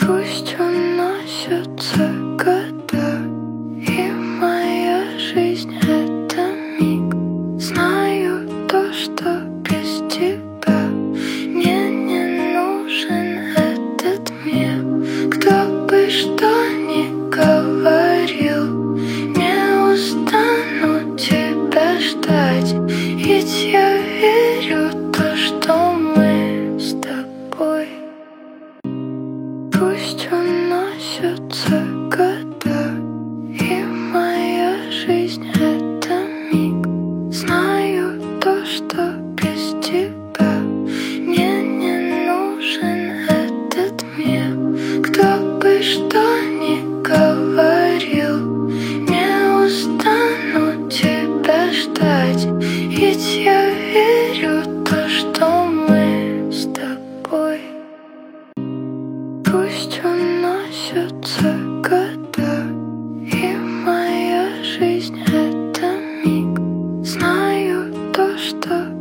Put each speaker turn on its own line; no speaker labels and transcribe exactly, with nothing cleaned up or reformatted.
Пусть уносятся года, и моя жизнь — это миг. Знаю то, что без тебя мне не нужен этот мир. Кто бы что ни говорил, не устану тебя ждать. Ведь я верю в то, что мы с тобой. Пусть уносятся года, и моя жизнь — это миг. Знаю то, что без тебя мне не нужен этот мир. Кто бы что ни говорил, не устану тебя ждать. Ведь я верю в то, что мы с тобой. Пусть уносятся года, и моя жизнь — это миг. Знаю то, что